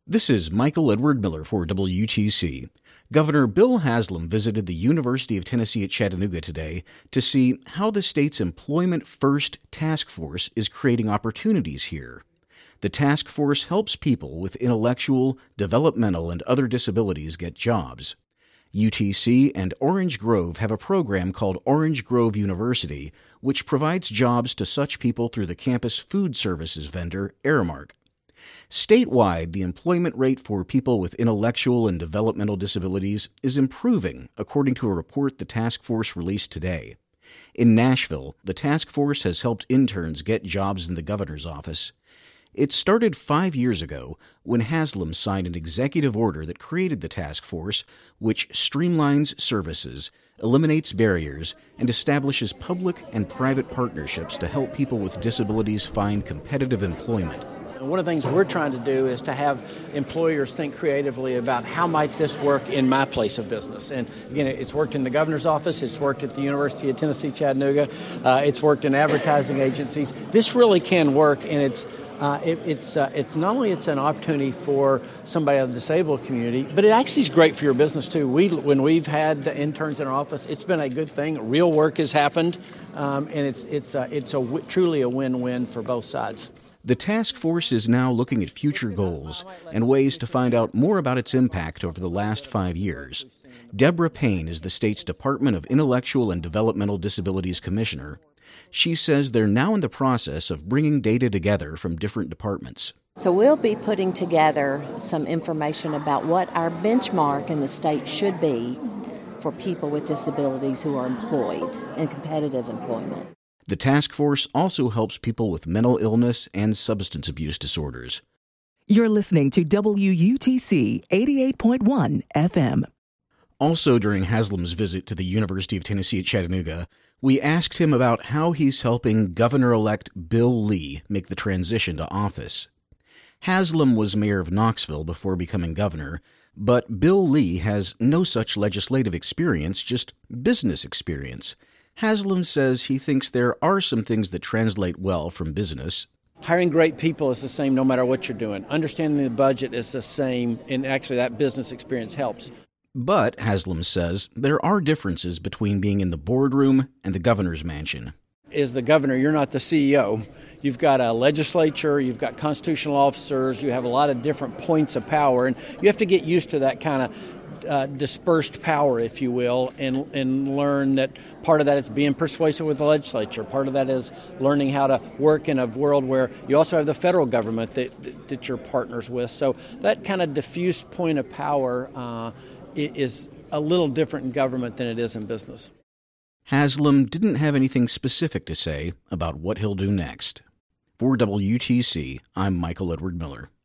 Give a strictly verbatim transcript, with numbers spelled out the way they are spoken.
This is Michael Edward Miller for W T C. Governor Bill Haslam visited the University of Tennessee at Chattanooga today to see how the state's Employment First task force is creating opportunities here. The task force helps people with intellectual, developmental, and other disabilities get jobs. U T C and Orange Grove have a program called Orange Grove University, which provides jobs to such people through the campus food services vendor Aramark. Statewide, the employment rate for people with intellectual and developmental disabilities is improving, according to a report the task force released today. In Nashville, the task force has helped interns get jobs in the governor's office. It started five years ago when Haslam signed an executive order that created the task force, which streamlines services, eliminates barriers, and establishes public and private partnerships to help people with disabilities find competitive employment. One of the things we're trying to do is to have employers think creatively about how might this work in my place of business. And again, it's worked in the governor's office, it's worked at the University of Tennessee, Chattanooga, uh, it's worked in advertising agencies. This really can work, and it's uh, it, it's uh, it's not only it's an opportunity for somebody of the disabled community, but it actually is great for your business too. We when we've had the interns in our office, it's been a good thing. Real work has happened, um, and it's it's uh, it's a w- truly a win-win for both sides. The task force is now looking at future goals and ways to find out more about its impact over the last five years. Deborah Payne is the state's Department of Intellectual and Developmental Disabilities Commissioner. She says they're now in the process of bringing data together from different departments. So we'll be putting together some information about what our benchmark in the state should be for people with disabilities who are employed in competitive employment. The task force also helps people with mental illness and substance abuse disorders. You're listening to W U T C eighty-eight point one F M. Also during Haslam's visit to the University of Tennessee at Chattanooga, we asked him about how he's helping Governor-elect Bill Lee make the transition to office. Haslam was mayor of Knoxville before becoming governor, but Bill Lee has no such legislative experience, just business experience. Haslam says he thinks there are some things that translate well from business. Hiring great people is the same no matter what you're doing. Understanding the budget is the same, and actually that business experience helps. But, Haslam says, there are differences between being in the boardroom and the governor's mansion. As the governor, you're not the C E O. You've got a legislature, you've got constitutional officers, you have a lot of different points of power, and you have to get used to that kind of Uh, dispersed power, if you will, and and learn that part of that is being persuasive with the legislature. Part of that is learning how to work in a world where you also have the federal government that, that, that you're partners with. So that kind of diffuse point of power uh, is a little different in government than it is in business. Haslam didn't have anything specific to say about what he'll do next. For W T C, I'm Michael Edward Miller.